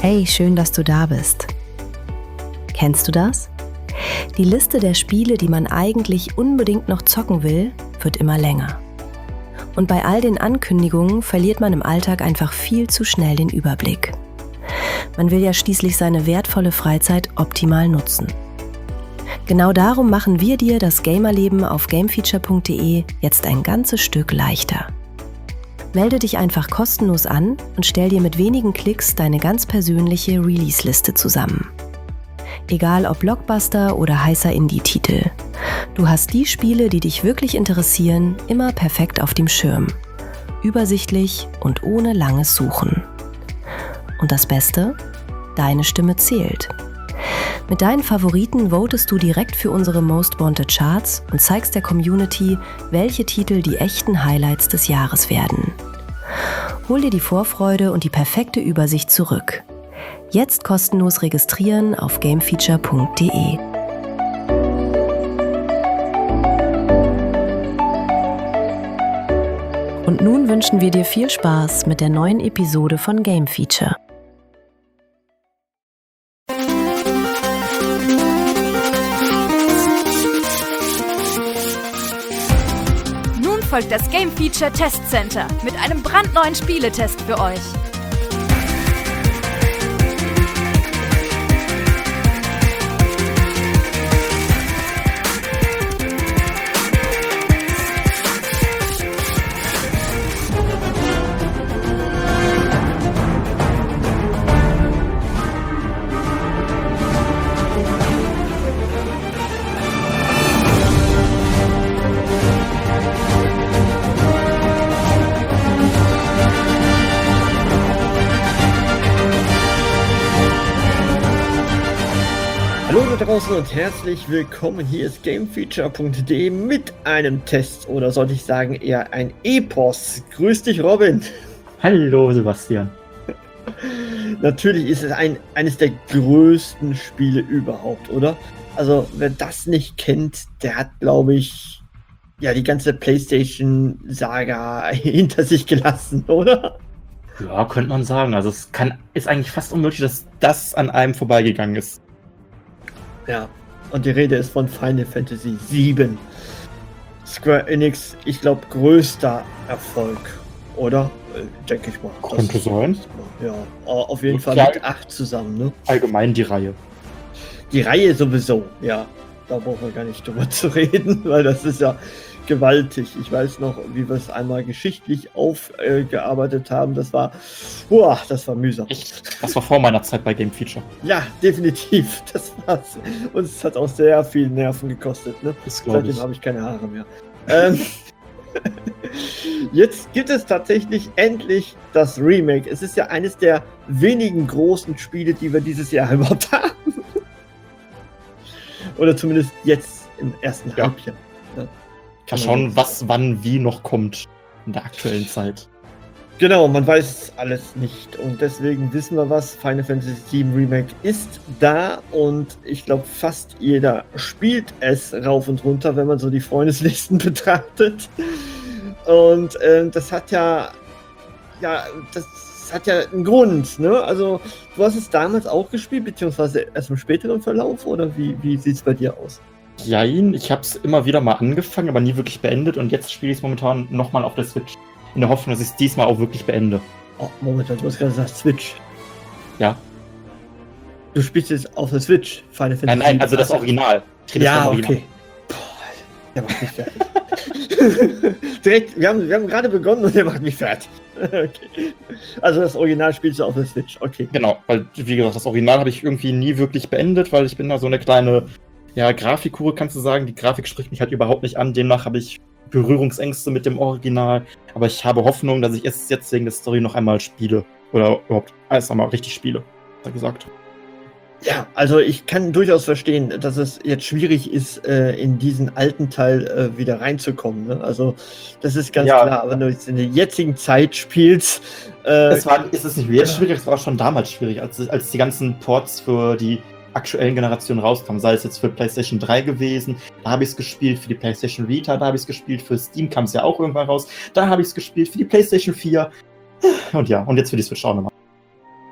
Hey, schön, dass du da bist. Kennst du das? Die Liste der Spiele, die man eigentlich unbedingt noch zocken will, wird immer länger. Und bei all den Ankündigungen verliert man im Alltag einfach viel zu schnell den Überblick. Man will ja schließlich seine wertvolle Freizeit optimal nutzen. Genau darum machen wir dir das Gamerleben auf gamefeature.de jetzt ein ganzes Stück leichter. Melde dich einfach kostenlos an und stell dir mit wenigen Klicks deine ganz persönliche Release-Liste zusammen. Egal ob Blockbuster oder heißer Indie-Titel. Du hast die Spiele, die dich wirklich interessieren, immer perfekt auf dem Schirm. Übersichtlich und ohne langes Suchen. Und das Beste? Deine Stimme zählt. Mit deinen Favoriten votest du direkt für unsere Most Wanted Charts und zeigst der Community, welche Titel die echten Highlights des Jahres werden. Hol dir die Vorfreude und die perfekte Übersicht zurück. Jetzt kostenlos registrieren auf gamefeature.de. Und nun wünschen wir dir viel Spaß mit der neuen Episode von Game Feature. Nun folgt das Game Feature Test Center mit einem brandneuen Spieletest für euch. Hallo da draußen und herzlich willkommen. Hier ist gamefeature.de mit einem Test oder sollte ich sagen eher ein Epos. Grüß dich, Robin. Hallo Sebastian. Natürlich ist es eines der größten Spiele überhaupt, oder? Also wer das nicht kennt, der hat, glaube ich, ja die ganze PlayStation-Saga hinter sich gelassen, oder? Ja, könnte man sagen. Also ist eigentlich fast unmöglich, dass das an einem vorbeigegangen ist. Ja, und die Rede ist von Final Fantasy VII. Square Enix, ich glaube, größter Erfolg, oder? Denke ich mal. Könnte sein. Ja, auf jeden Fall mit 8 zusammen, ne? Allgemein die Reihe. Die Reihe sowieso, ja. Da brauchen wir gar nicht drüber zu reden, weil das ist ja gewaltig. Ich weiß noch, wie wir es einmal geschichtlich aufgearbeitet haben. Das war mühsam. Echt? Das war vor meiner Zeit bei Game Feature. Ja, definitiv. Das war's. Und es hat auch sehr viel Nerven gekostet. Ne? Seitdem habe ich keine Haare mehr. Jetzt gibt es tatsächlich endlich das Remake. Es ist ja eines der wenigen großen Spiele, die wir dieses Jahr überhaupt haben. Oder zumindest jetzt im ersten Halbjahr. Ja. Mal schauen, was wann wie noch kommt in der aktuellen Zeit. Genau, man weiß alles nicht und deswegen wissen wir was. Final Fantasy VII Remake ist da und ich glaube fast jeder spielt es rauf und runter, wenn man so die Freundeslisten betrachtet. Und das hat ja einen Grund, ne? Also du hast es damals auch gespielt, beziehungsweise erst im späteren Verlauf oder wie sieht es bei dir aus? Jein, ich habe es immer wieder mal angefangen, aber nie wirklich beendet und jetzt spiele ich es momentan nochmal auf der Switch. In der Hoffnung, dass ich es diesmal auch wirklich beende. Oh, Moment, du hast gerade gesagt Switch. Ja. Du spielst jetzt auf der Switch Final Fantasy. Nein, also das Original. Ja, okay. Boah, der macht mich fertig. Direkt, wir haben gerade begonnen und der macht mich fertig. Okay. Also das Original spielst du auf der Switch, okay. Genau, weil, wie gesagt, das Original habe ich irgendwie nie wirklich beendet, weil ich bin da so eine kleine, Grafikhure, kannst du sagen. Die Grafik spricht mich halt überhaupt nicht an. Demnach habe ich Berührungsängste mit dem Original. Aber ich habe Hoffnung, dass ich es jetzt wegen der Story noch einmal spiele. Oder überhaupt alles einmal richtig spiele, hat er gesagt. Ja, also ich kann durchaus verstehen, dass es jetzt schwierig ist, in diesen alten Teil wieder reinzukommen. Ne? Also das ist ganz klar, wenn du jetzt in der jetzigen Zeit spielst. Ist es nicht jetzt schwierig, es war auch schon damals schwierig, als die ganzen Ports für die aktuellen Generationen rauskamen. Sei es jetzt für PlayStation 3 gewesen, da habe ich es gespielt, für die PlayStation Vita, da habe ich es gespielt, für Steam kam es ja auch irgendwann raus, da habe ich es gespielt, für die PlayStation 4 und jetzt für die Switch auch nochmal.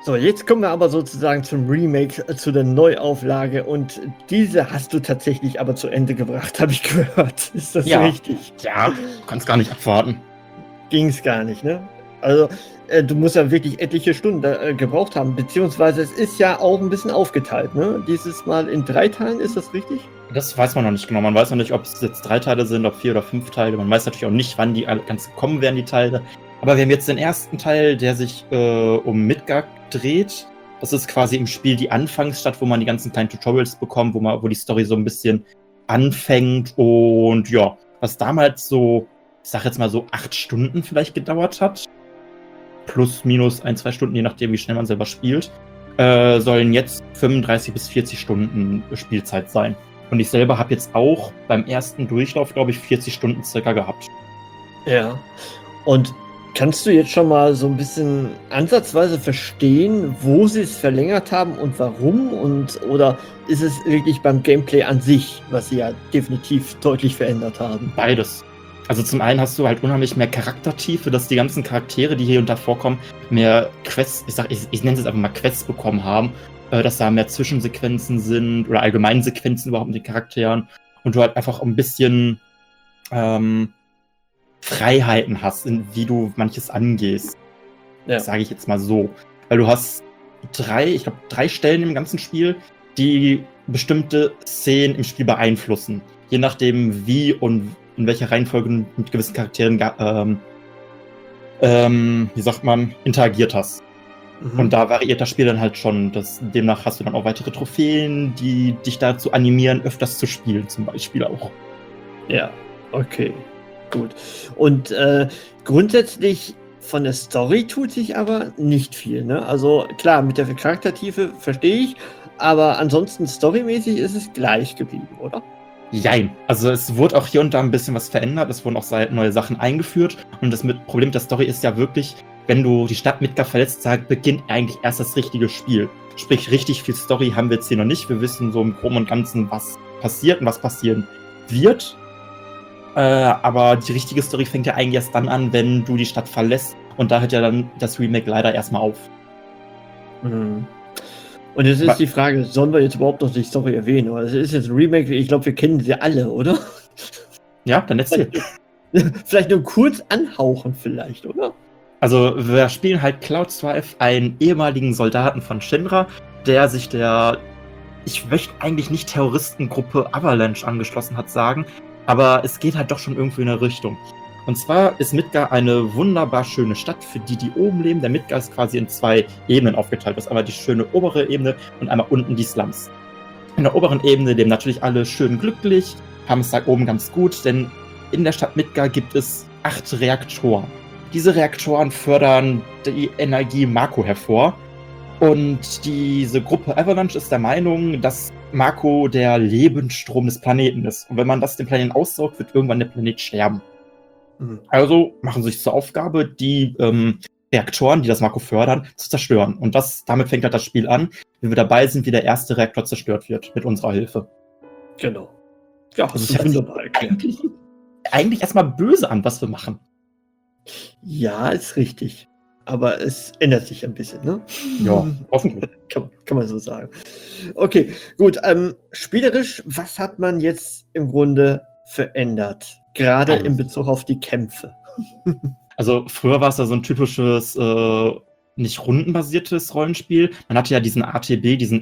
So, jetzt kommen wir aber sozusagen zum Remake, zu der Neuauflage und diese hast du tatsächlich aber zu Ende gebracht, habe ich gehört. Ist das richtig? Ja, du kannst gar nicht abwarten. Ging's gar nicht, ne? Also, du musst ja wirklich etliche Stunden gebraucht haben, beziehungsweise es ist ja auch ein bisschen aufgeteilt, ne? Dieses Mal in 3 Teilen, ist das richtig? Das weiß man noch nicht genau. Man weiß noch nicht, ob es jetzt 3 Teile sind, ob 4 oder 5 Teile. Man weiß natürlich auch nicht, wann die alle ganz kommen werden, die Teile. Aber wir haben jetzt den ersten Teil, der sich um Midgard dreht. Das ist quasi im Spiel die Anfangsstadt, wo man die ganzen kleinen Tutorials bekommt, wo die Story so ein bisschen anfängt. Und ja, was damals so, ich sag jetzt mal so 8 Stunden vielleicht gedauert hat, plus, minus 1-2 Stunden, je nachdem, wie schnell man selber spielt, sollen jetzt 35 bis 40 Stunden Spielzeit sein. Und ich selber habe jetzt auch beim ersten Durchlauf, glaube ich, 40 Stunden circa gehabt. Ja. Und kannst du jetzt schon mal so ein bisschen ansatzweise verstehen, wo sie es verlängert haben und warum? Oder ist es wirklich beim Gameplay an sich, was sie ja definitiv deutlich verändert haben? Beides. Also zum einen hast du halt unheimlich mehr Charaktertiefe, dass die ganzen Charaktere, die hier und da vorkommen, mehr Quests, ich nenne es jetzt einfach mal Quests bekommen haben, dass da mehr Zwischensequenzen sind oder allgemeine Sequenzen überhaupt mit den Charakteren und du halt einfach ein bisschen Freiheiten hast, in wie du manches angehst. Ja. Sage ich jetzt mal so. Weil du hast 3 Stellen im ganzen Spiel, die bestimmte Szenen im Spiel beeinflussen. Je nachdem, wie und in welcher Reihenfolge du mit gewissen Charakteren interagiert hast. Mhm. Und da variiert das Spiel dann halt schon. Demnach hast du dann auch weitere Trophäen, die dich dazu animieren, öfters zu spielen, zum Beispiel auch. Ja, okay. Gut. Und grundsätzlich von der Story tut sich aber nicht viel, ne? Also klar, mit der Charaktertiefe verstehe ich, aber ansonsten storymäßig ist es gleich geblieben, oder? Jein. Also es wurde auch hier und da ein bisschen was verändert, es wurden auch neue Sachen eingeführt und das Problem mit der Story ist ja wirklich, wenn du die Stadt Midgard verlässt, beginnt eigentlich erst das richtige Spiel. Sprich, richtig viel Story haben wir jetzt hier noch nicht. Wir wissen so im Groben und Ganzen, was passiert und was passieren wird. Aber die richtige Story fängt ja eigentlich erst dann an, wenn du die Stadt verlässt. Und da hört ja dann das Remake leider erstmal auf. Mhm. Und jetzt ist die Frage, sollen wir jetzt überhaupt noch die Story erwähnen? Oder es ist jetzt ein Remake, ich glaube, wir kennen sie alle, oder? Ja, dann erzähl. Vielleicht nur kurz anhauchen vielleicht, oder? Also wir spielen halt Cloud Strife, einen ehemaligen Soldaten von Shinra, der sich ich möchte eigentlich nicht Terroristengruppe Avalanche angeschlossen hat sagen, aber es geht halt doch schon irgendwie in eine Richtung. Und zwar ist Midgard eine wunderbar schöne Stadt, für die oben leben. Der Midgard ist quasi in 2 Ebenen aufgeteilt. Das ist einmal die schöne obere Ebene und einmal unten die Slums. In der oberen Ebene leben natürlich alle schön glücklich, haben es da oben ganz gut, denn in der Stadt Midgard gibt es 8 Reaktoren. Diese Reaktoren fördern die Energie Mako hervor. Und diese Gruppe Avalanche ist der Meinung, dass Mako der Lebensstrom des Planeten ist. Und wenn man den Planeten aussaugt, wird irgendwann der Planet sterben. Mhm. Also machen sie sich zur Aufgabe, die Reaktoren, die das Mako fördern, zu zerstören. Und damit fängt halt das Spiel an, wenn wir dabei sind, wie der erste Reaktor zerstört wird, mit unserer Hilfe. Genau. Ja, das ist wunderbar. Eigentlich erstmal böse an, was wir machen. Ja, ist richtig. Aber es ändert sich ein bisschen, ne? Ja, hoffentlich. Kann man so sagen. Okay, gut. Spielerisch, was hat man jetzt im Grunde verändert? Gerade in Bezug auf die Kämpfe. Also früher war es ja so ein typisches, nicht rundenbasiertes Rollenspiel. Man hatte ja diesen ATB, diesen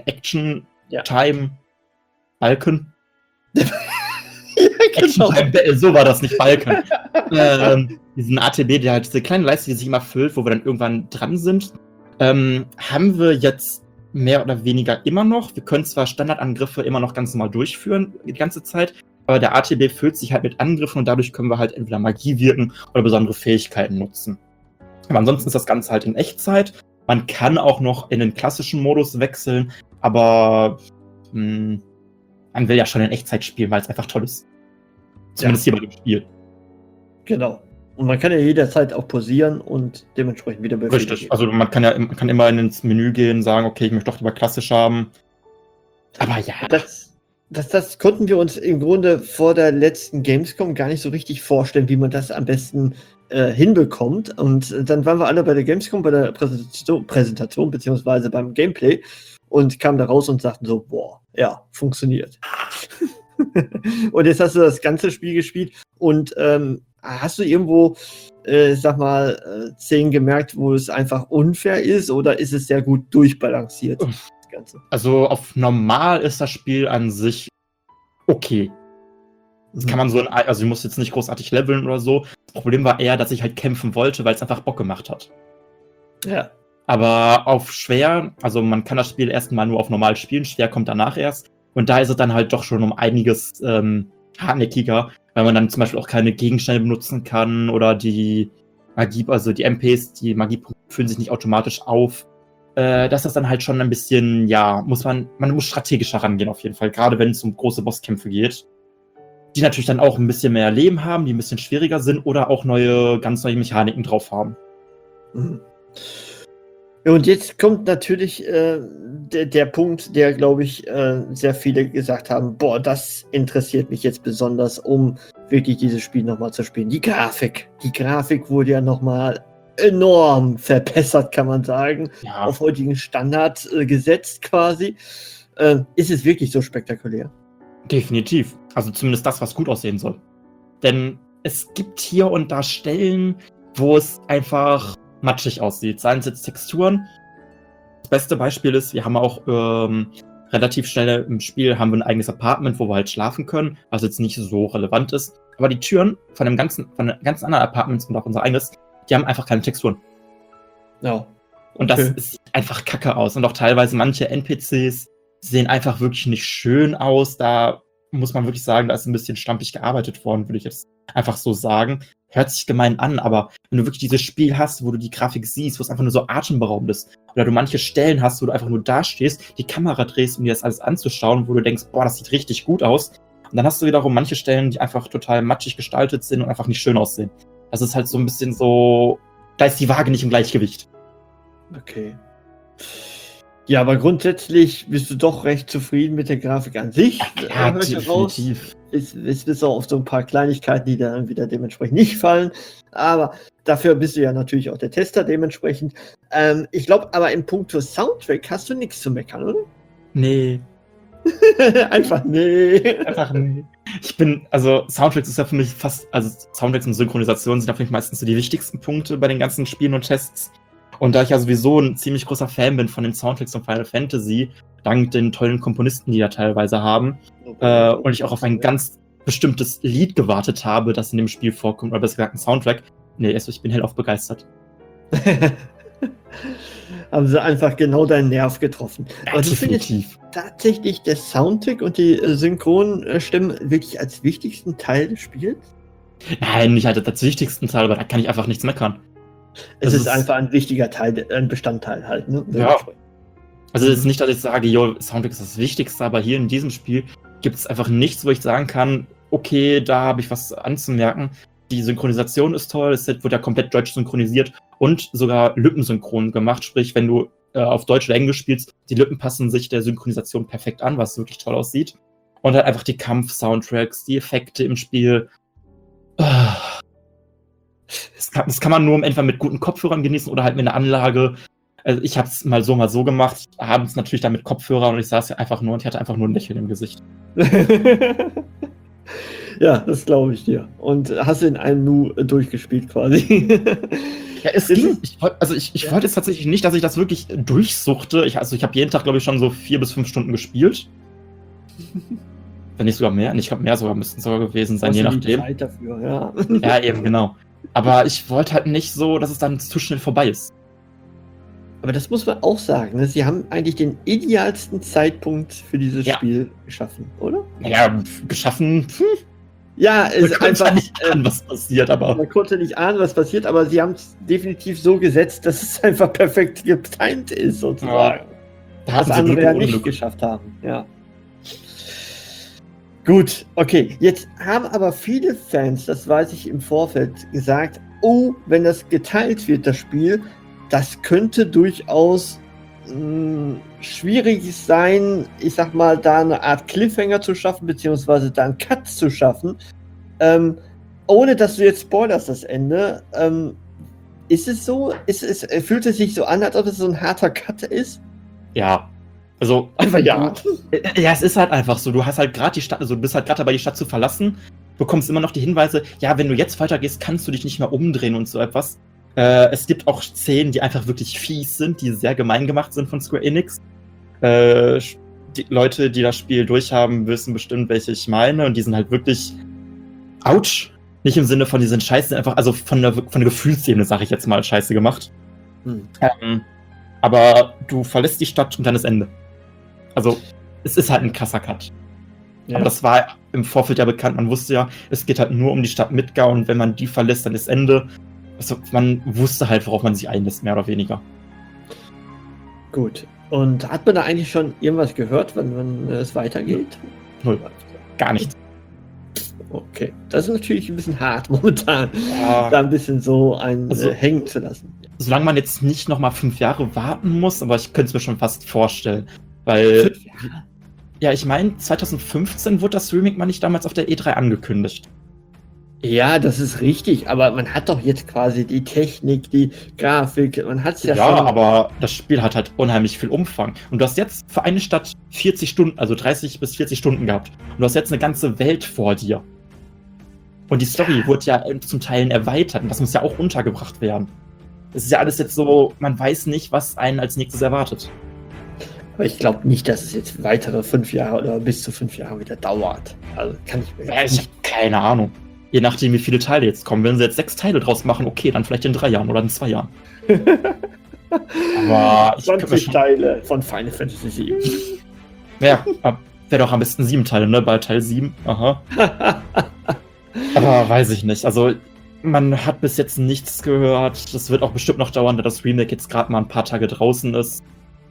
Action-Time-Balken. Ja, genau. So war das, nicht Balken. Diesen ATB, der halt diese kleine Leiste, die sich immer füllt, wo wir dann irgendwann dran sind, haben wir jetzt mehr oder weniger immer noch. Wir können zwar Standardangriffe immer noch ganz normal durchführen, die ganze Zeit, aber der ATB füllt sich halt mit Angriffen und dadurch können wir halt entweder Magie wirken oder besondere Fähigkeiten nutzen. Aber ansonsten ist das Ganze halt in Echtzeit. Man kann auch noch in den klassischen Modus wechseln, aber man will ja schon in Echtzeit spielen, weil es einfach toll ist. Zumindest hier bei dem Spiel. Genau. Und man kann ja jederzeit auch pausieren und dementsprechend wieder bewegen. Richtig, also man kann immer ins Menü gehen, sagen, okay, ich möchte doch lieber klassisch haben. Aber ja. das konnten wir uns im Grunde vor der letzten Gamescom gar nicht so richtig vorstellen, wie man das am besten hinbekommt. Und dann waren wir alle bei der Gamescom, bei der Präsentation beziehungsweise beim Gameplay und kamen da raus und sagten so, boah, ja, funktioniert. Und jetzt hast du das ganze Spiel gespielt und hast du irgendwo, sag mal, Szenen gemerkt, wo es einfach unfair ist oder ist es sehr gut durchbalanciert? Das Ganze? Also auf normal ist das Spiel an sich okay. Das kann man so, also ich muss jetzt nicht großartig leveln oder so. Das Problem war eher, dass ich halt kämpfen wollte, weil es einfach Bock gemacht hat. Ja. Aber auf schwer, also man kann das Spiel erstmal nur auf normal spielen, schwer kommt danach erst. Und da ist es dann halt doch schon um einiges hartnäckiger, weil man dann zum Beispiel auch keine Gegenstände benutzen kann oder die Magie, also die MPs, die Magiepunkte füllen sich nicht automatisch auf. Das ist dann halt schon ein bisschen, ja, man muss strategischer rangehen auf jeden Fall, gerade wenn es um große Bosskämpfe geht. Die natürlich dann auch ein bisschen mehr Leben haben, die ein bisschen schwieriger sind oder auch ganz neue Mechaniken drauf haben. Mhm. Und jetzt kommt natürlich der Punkt, der, glaube ich, sehr viele gesagt haben, boah, das interessiert mich jetzt besonders, um wirklich dieses Spiel nochmal zu spielen. Die Grafik. Die Grafik wurde ja nochmal enorm verbessert, kann man sagen. Ja. Auf heutigen Standard gesetzt quasi. Ist es wirklich so spektakulär? Definitiv. Also zumindest das, was gut aussehen soll. Denn es gibt hier und da Stellen, wo es einfach matschig aussieht. Seien es jetzt Texturen. Das beste Beispiel ist, wir haben auch relativ schnell im Spiel haben wir ein eigenes Apartment, wo wir halt schlafen können, was jetzt nicht so relevant ist. Aber die Türen von den ganz anderen Apartments und auch unser eigenes, die haben einfach keine Texturen. Ja. Und das sieht einfach kacke aus. Und auch teilweise manche NPCs sehen einfach wirklich nicht schön aus. Da muss man wirklich sagen, da ist ein bisschen schlampig gearbeitet worden, würde ich jetzt einfach so sagen. Hört sich gemein an, aber wenn du wirklich dieses Spiel hast, wo du die Grafik siehst, wo es einfach nur so atemberaubend ist, oder du manche Stellen hast, wo du einfach nur da stehst, die Kamera drehst, um dir das alles anzuschauen, wo du denkst, boah, das sieht richtig gut aus. Und dann hast du wiederum manche Stellen, die einfach total matschig gestaltet sind und einfach nicht schön aussehen. Das ist halt so ein bisschen so, da ist die Waage nicht im Gleichgewicht. Okay. Ja, aber grundsätzlich bist du doch recht zufrieden mit der Grafik an sich. Ja, definitiv. Ist bis auf so ein paar Kleinigkeiten, die dann wieder dementsprechend nicht fallen. Aber dafür bist du ja natürlich auch der Tester dementsprechend. Ich glaube, aber im Punkt Soundtrack hast du nichts zu meckern, oder? Nee. Einfach nee. Einfach nee. Soundtracks ist ja für mich Soundtracks und Synchronisation sind ja für mich meistens so die wichtigsten Punkte bei den ganzen Spielen und Tests. Und da ich ja sowieso ein ziemlich großer Fan bin von den Soundtracks von Final Fantasy, dank den tollen Komponisten, die da teilweise haben, und ich auch auf ein ganz bestimmtes Lied gewartet habe, das in dem Spiel vorkommt, oder besser gesagt ein Soundtrack. Nee, ich bin hellauf begeistert. Haben sie einfach genau deinen Nerv getroffen. Ja, aber du findest tatsächlich der Soundtrack und die Synchronstimmen wirklich als wichtigsten Teil des Spiels? Nein, nicht halt als wichtigsten Teil, aber da kann ich einfach nichts meckern. Es ist einfach ein wichtiger Teil, ein Bestandteil halt, ne? Ja. Also es ist nicht, dass ich sage, Soundtrack ist das Wichtigste, aber hier in diesem Spiel gibt es einfach nichts, wo ich sagen kann, okay, da habe ich was anzumerken. Die Synchronisation ist toll, es wird ja komplett deutsch synchronisiert und sogar lippensynchron gemacht, sprich, wenn du auf Deutsch oder Englisch spielst, die Lippen passen sich der Synchronisation perfekt an, was wirklich toll aussieht. Und halt einfach die Kampf-Soundtracks, die Effekte im Spiel. Das kann man nur entweder mit guten Kopfhörern genießen oder halt mit einer Anlage. Also ich habe es mal so gemacht, abends natürlich dann mit Kopfhörern und ich saß ja einfach nur und ich hatte einfach nur ein Lächeln im Gesicht. Ja, das glaube ich dir. Und hast du in einem Nu durchgespielt quasi. Ja, es ging. Ich wollte es tatsächlich nicht, dass ich das wirklich durchsuchte. Ich habe jeden Tag, glaube ich, schon so 4 bis 5 Stunden gespielt. Wenn nicht sogar mehr. Ich glaube, mehr sogar müssten sogar gewesen sein, je nachdem. Zeit dafür, ja. Ja, eben, genau. Aber ich wollte halt nicht so, dass es dann zu schnell vorbei ist. Aber das muss man auch sagen, ne? Sie haben eigentlich den idealsten Zeitpunkt für dieses Spiel geschaffen, oder? Ja, geschaffen. Ja, es ist einfach nicht ahnen, was passiert, aber. Man konnte nicht ahnen, was passiert, aber sie haben es definitiv so gesetzt, dass es einfach perfekt getimed ist, sozusagen. Ja, da was andere ja nicht geschafft haben, ja. Gut, okay. Jetzt haben aber viele Fans, das weiß ich im Vorfeld, gesagt, oh, wenn das geteilt wird, das Spiel, das könnte durchaus schwierig sein, ich sag mal, da eine Art Cliffhanger zu schaffen, beziehungsweise da einen Cut zu schaffen. Ohne dass du jetzt spoilerst das Ende, ist es so? Fühlt es sich so an, als ob es so ein harter Cut ist? Ja. Also, Einfach ja. Ja, es ist halt einfach so. Du hast halt gerade die Stadt, also du bist halt gerade dabei, die Stadt zu verlassen, bekommst immer noch die Hinweise, ja, wenn du jetzt weitergehst, kannst du dich nicht mehr umdrehen und so etwas. Es gibt auch Szenen, die einfach wirklich fies sind, die sehr gemein gemacht sind von Square Enix. Die Leute, die das Spiel durchhaben, wissen bestimmt, welche ich meine, und die sind halt wirklich ouch. Nicht im Sinne von, die sind scheiße, einfach, also von der Gefühlsebene, sag ich jetzt mal, scheiße gemacht. Aber du verlässt die Stadt und dann ist Ende. Also, es ist halt ein krasser Cut. Ja. Aber das war im Vorfeld ja bekannt. Man wusste ja, es geht halt nur um die Stadt Midgar, und wenn man die verlässt, dann ist Ende. Also, man wusste halt, worauf man sich einlässt, mehr oder weniger. Gut. Und hat man da eigentlich schon irgendwas gehört, wann es weitergeht? Null. Gar nichts. Okay. Das ist natürlich ein bisschen hart momentan, da ein bisschen so hängen zu lassen. Solange man jetzt nicht nochmal 5 Jahre warten muss, aber ich könnte es mir schon fast vorstellen. Weil, 5 Jahre? Ja, ich meine, 2015 wurde das Remake mal nicht damals auf der E3 angekündigt. Ja, das ist richtig, aber man hat doch jetzt quasi die Technik, die Grafik, man hat es ja schon. Ja, aber das Spiel hat halt unheimlich viel Umfang. Und du hast jetzt für eine Stadt 40 Stunden, also 30 bis 40 Stunden gehabt. Und du hast jetzt eine ganze Welt vor dir. Und die Story wurde ja zum Teil erweitert, und das muss ja auch untergebracht werden. Es ist ja alles jetzt so, man weiß nicht, was einen als nächstes erwartet. Aber ich glaube nicht, dass es jetzt weitere 5 Jahre oder bis zu 5 Jahre wieder dauert. Also kann ich mir Ich habe keine Ahnung. Je nachdem, wie viele Teile jetzt kommen. Wenn sie jetzt 6 Teile draus machen, okay, dann vielleicht in 3 Jahren oder in 2 Jahren. Aber 20 Teile von Final Fantasy 7. Ja, wäre doch am besten 7 Teile, ne? Bei Teil 7. Aha. Aber weiß ich nicht. Also, man hat bis jetzt nichts gehört. Das wird auch bestimmt noch dauern, da das Remake jetzt gerade mal ein paar Tage draußen ist.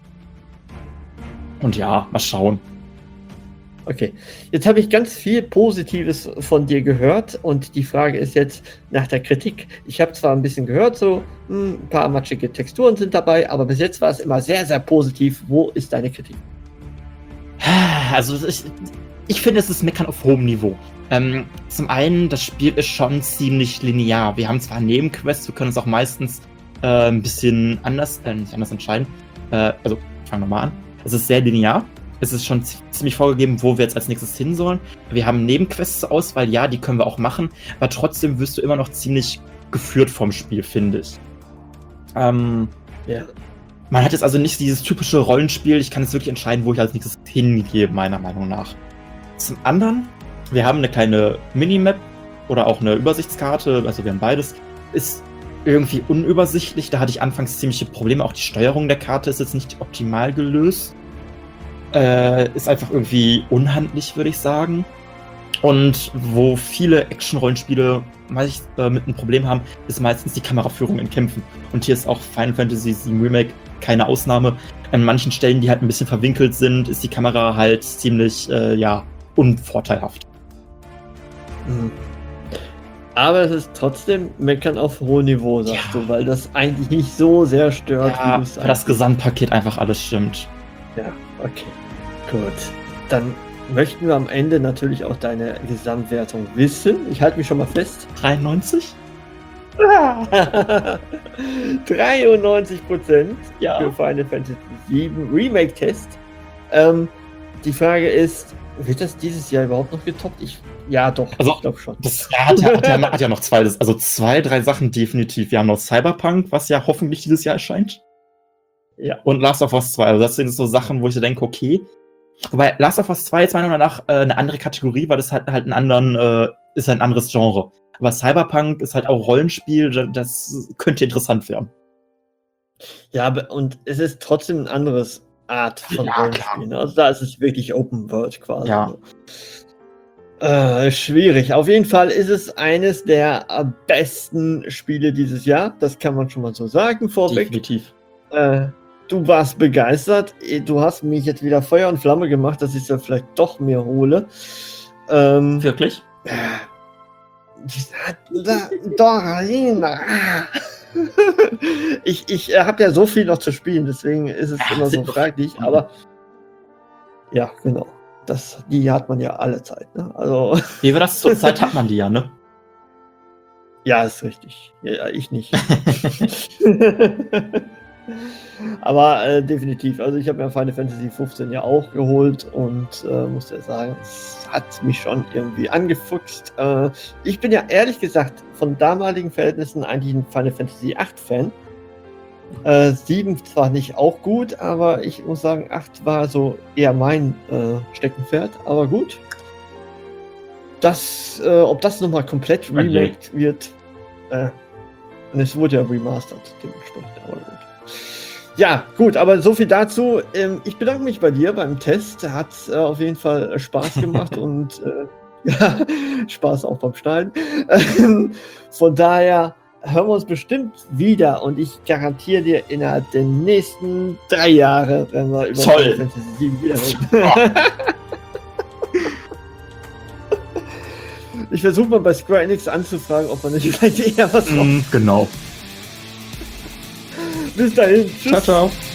Und ja, mal schauen. Okay, jetzt habe ich ganz viel Positives von dir gehört, und die Frage ist jetzt nach der Kritik. Ich habe zwar ein bisschen gehört, so ein paar matschige Texturen sind dabei, aber bis jetzt war es immer sehr, sehr positiv. Wo ist deine Kritik? Also ich finde, es ist Meckern auf hohem Niveau. Zum einen, das Spiel ist schon ziemlich linear. Wir haben zwar Nebenquests, wir können uns auch meistens ein bisschen nicht anders entscheiden. Also fangen wir mal an. Es ist sehr linear. Es ist schon ziemlich vorgegeben, wo wir jetzt als nächstes hin sollen. Wir haben Nebenquests zur Auswahl, ja, die können wir auch machen, aber trotzdem wirst du immer noch ziemlich geführt vom Spiel, finde ich. Ja. Man hat jetzt also nicht dieses typische Rollenspiel, ich kann jetzt wirklich entscheiden, wo ich als nächstes hingehe, meiner Meinung nach. Zum anderen, wir haben eine kleine Minimap oder auch eine Übersichtskarte, also wir haben beides. Ist irgendwie unübersichtlich, da hatte ich anfangs ziemliche Probleme, auch die Steuerung der Karte ist jetzt nicht optimal gelöst. Ist einfach irgendwie unhandlich, würde ich sagen. Und wo viele Action-Rollenspiele mit ein Problem haben, ist meistens die Kameraführung in Kämpfen. Und hier ist auch Final Fantasy VII Remake keine Ausnahme. An manchen Stellen, die halt ein bisschen verwinkelt sind, ist die Kamera halt ziemlich, unvorteilhaft. Aber es ist trotzdem Meckern auf hohem Niveau, sagst du, weil das eigentlich nicht so sehr stört. Ja, weil das Gesamtpaket einfach alles stimmt. Ja, okay. Gut. Dann möchten wir am Ende natürlich auch deine Gesamtwertung wissen. Ich halte mich schon mal fest. 93? 93% Ja. für Final Fantasy VII Remake-Test. Die Frage ist, wird das dieses Jahr überhaupt noch getoppt? Ja, doch, also, ich glaube schon. Das hat ja noch 2, 3 Sachen definitiv. Wir haben noch Cyberpunk, was ja hoffentlich dieses Jahr erscheint. Ja. Und Last of Us 2. Also das sind so Sachen, wo ich so denke, okay. Wobei Last of Us 2 ist meiner Meinung nach eine andere Kategorie, weil das halt ist ein anderes Genre. Aber Cyberpunk ist halt auch Rollenspiel, das könnte interessant werden. Ja, und es ist trotzdem ein anderes Art von Rollenspiel. Klar. Also da ist es wirklich Open World quasi. Ja. Schwierig. Auf jeden Fall ist es eines der besten Spiele dieses Jahr. Das kann man schon mal so sagen vorweg. Definitiv. Du warst begeistert. Du hast mich jetzt wieder Feuer und Flamme gemacht, dass ich es ja vielleicht doch mir hole. Wirklich? Ich habe ja so viel noch zu spielen, deswegen ist es immer so fraglich, aber ja, genau. Die hat man ja alle Zeit, ne? Also. Wie war das? Zur Zeit hat man die ja, ne? Ja, ist richtig. Ja, ich nicht. Aber definitiv. Also ich habe mir Final Fantasy 15 ja auch geholt und muss ja sagen, es hat mich schon irgendwie angefuchst. Ich bin ja ehrlich gesagt von damaligen Verhältnissen eigentlich ein Final Fantasy 8 Fan. 7 zwar nicht auch gut, aber ich muss sagen, 8 war so eher mein Steckenpferd, aber gut. Ob das nochmal komplett remaked wird, und es wurde ja remastert, dementsprechend, aber gut. Ja, gut, aber so viel dazu. Ich bedanke mich bei dir beim Test. Hat auf jeden Fall Spaß gemacht und ja, Spaß auch beim Schneiden. Von daher hören wir uns bestimmt wieder und ich garantiere dir, innerhalb der nächsten 3 Jahre werden wir über Final Fantasy 7 wieder reden. Ich versuche mal bei Square Enix anzufragen, ob man nicht vielleicht eher was Genau. Bis dahin. Tschüss. Ciao, ciao.